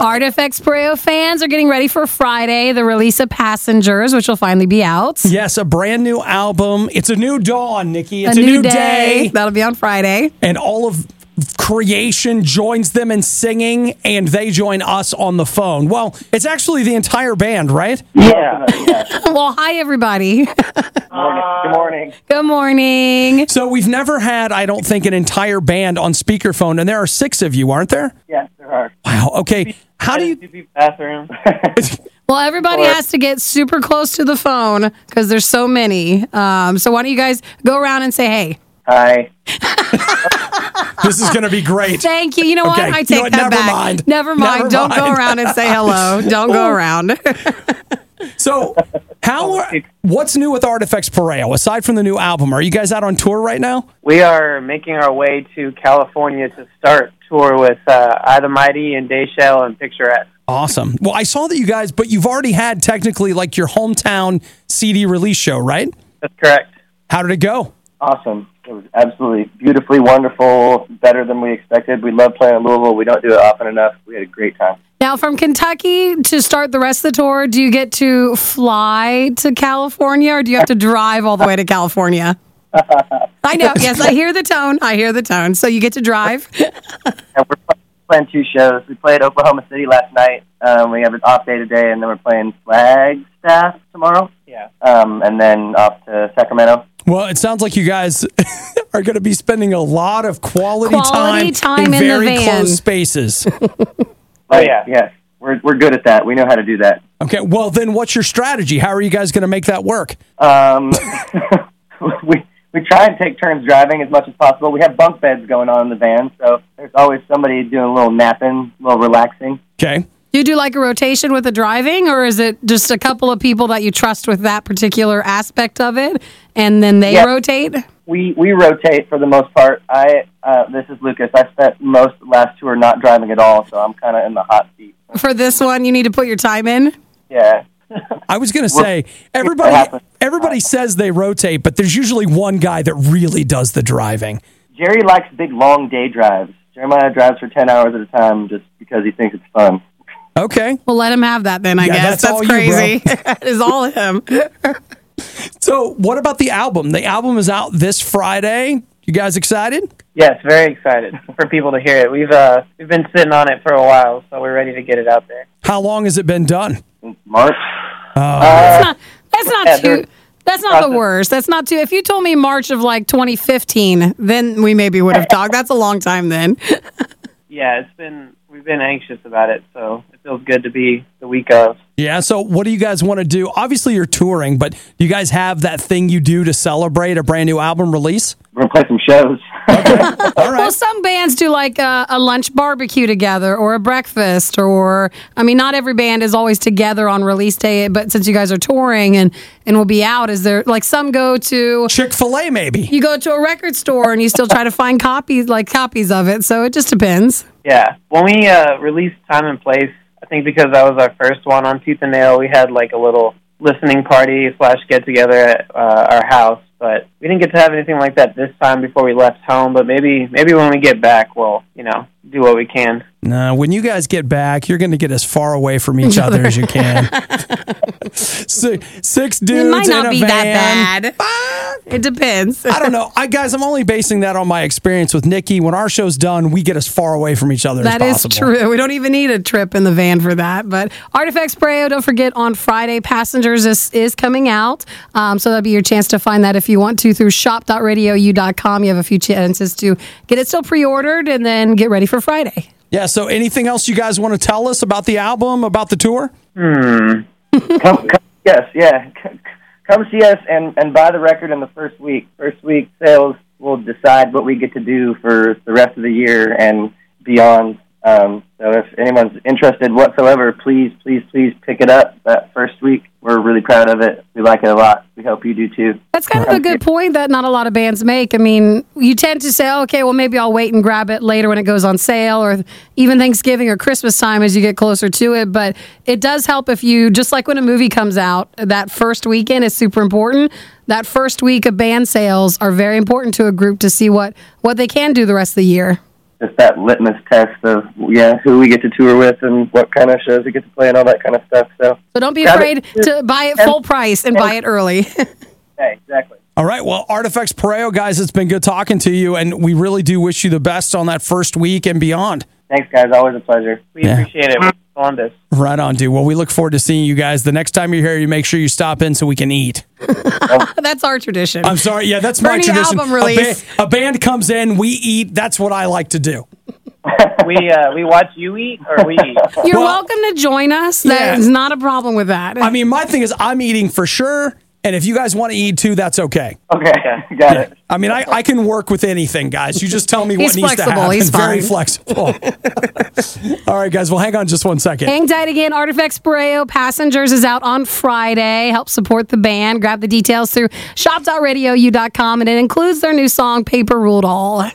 Artifacts Pareo fans are getting ready for Friday, the release of Passengers, which will finally be out. Yes, a brand new album. It's a new dawn, Nikki. It's a new day. That'll be on Friday. And all of creation joins them in singing, and they join us on the phone. Well, it's actually the entire band, right? Yeah. Well, hi, everybody. Good morning. Good morning. So we've never had, I don't think, an entire band on speakerphone, and there are 6 of you, aren't there? Yes, there are. Wow. Okay. How do you... Bathroom. Well, everybody has to get super close to the phone because there's so many. So why don't you guys go around and say hey? Hi. This is going to be great. Thank you. You know what? Okay. I take that back. Mind. Never mind. Don't go around and say hello. Don't go around. So, what's new with Artifacts Pareo? Aside from the new album, are you guys out on tour right now? We are making our way to California to start tour with I the Mighty and Dayshell and Picturesque. Awesome. Well, I saw that you guys, but you've already had technically like your hometown CD release show, right? That's correct. How did it go? Awesome. It was absolutely beautifully wonderful, better than we expected. We love playing in Louisville. We don't do it often enough. We had a great time. Now, from Kentucky to start the rest of the tour, do you get to fly to California or do you have to drive all the way to California? I know. Yes, I hear the tone. So you get to drive? And we're playing 2 shows. We played Oklahoma City last night. We have an off day today, and then we're playing Flagstaff tomorrow. Yeah. And then off to Sacramento. Well, it sounds like you guys are going to be spending a lot of quality time in the very van. close spaces. Oh, yeah. Yes. We're good at that. We know how to do that. Okay. Well, then what's your strategy? How are you guys going to make that work? We try and take turns driving as much as possible. We have bunk beds going on in the van, so there's always somebody doing a little napping, a little relaxing. Okay. Do you do like a rotation with the driving, or is it just a couple of people that you trust with that particular aspect of it, and then they rotate? We rotate for the most part. This is Lucas. I spent most last tour not driving at all, so I'm kind of in the hot seat. For this one, you need to put your time in? Yeah. I was going to say, everybody says they rotate, but there's usually one guy that really does the driving. Jerry likes big, long day drives. Jeremiah drives for 10 hours at a time just because he thinks it's fun. Okay. Well, let him have that then, I guess. That's crazy. That is all him. So, what about the album? The album is out this Friday. You guys excited? Yes, very excited for people to hear it. We've been sitting on it for a while, so we're ready to get it out there. How long has it been done? March. That's not the worst. That's not too. If you told me March of like 2015, then we maybe would have talked. That's a long time then. Yeah, we've been anxious about it, so it feels good to be the week of. Yeah, so what do you guys want to do? Obviously, you're touring, but do you guys have that thing you do to celebrate a brand new album release? We're going to play some shows. Okay. All right. Well, some bands do like a lunch barbecue together or a breakfast not every band is always together on release day, but since you guys are touring and will be out, is there like some go to Chick-fil-A maybe? You go to a record store and you still try to find copies of it, so it just depends. Yeah. When we released Time and Place, I think because that was our first one on Tooth and Nail, we had like a little listening party / get together at our house. But we didn't get to have anything like that this time before we left home. But maybe when we get back, we'll do what we can. No, when you guys get back, you're going to get as far away from each other as you can. Six dudes it might not in a be van. that bad. It depends. I don't know. Guys, I'm only basing that on my experience with Nikki. When our show's done, we get as far away from each other as possible. That is true. We don't even need a trip in the van for that. But Artifacts Pareo, don't forget, on Friday, Passengers is coming out. So that'll be your chance to find that if you want to through shop.radiou.com. You have a few chances to get it still pre-ordered and then get ready for Friday. Yeah, so anything else you guys want to tell us about the album, about the tour? Come see us and buy the record in the first week. First week sales will decide what we get to do for the rest of the year and beyond. So if anyone's interested whatsoever, please pick it up that first week. We're really proud of it. We like it a lot. We hope you do too. That's kind of a good point that not a lot of bands make. I mean, you tend to say, okay, well, maybe I'll wait and grab it later when it goes on sale or even Thanksgiving or Christmas time as you get closer to it. But it does help if you, just like when a movie comes out, that first weekend is super important. That first week of band sales are very important to a group to see what they can do the rest of the year. just that litmus test of who we get to tour with and what kind of shows we get to play and all that kind of stuff. So don't be afraid to buy it full price and buy it early. Hey, exactly. All right. Well, Artifex Pareo, guys, it's been good talking to you, and we really do wish you the best on that first week and beyond. Thanks, guys. Always a pleasure. We appreciate it. We're Columbus. Right on, dude. Well, we look forward to seeing you guys. The next time you're here, you make sure you stop in so we can eat. That's our tradition. I'm sorry. Yeah, that's Bernie my tradition. album release. A band comes in, we eat. That's what I like to do. We watch you eat, or we eat. You're welcome to join us. There's not a problem with that. I mean, my thing is I'm eating for sure, and if you guys want to eat too, that's okay. Okay, got it. I mean, I can work with anything, guys. You just tell me what He's needs to flexible. happen. He's Very fine. flexible. All right, guys. Well, hang on just one second. Hang tight again. Artifex Pareo Passengers is out on Friday. Help support the band. Grab the details through shop.radiou.com, and it includes their new song, Paper Ruled All.